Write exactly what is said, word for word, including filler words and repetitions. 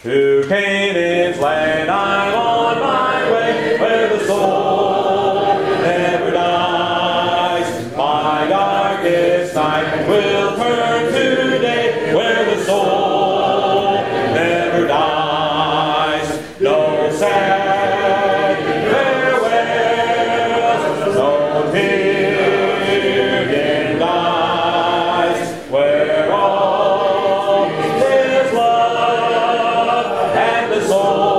To Canaan's land I'm on my way, where the soul never dies. My darkest night will turn to day, where the soul never dies. No sad farewells, no tear dim eyes, where all is love and the soul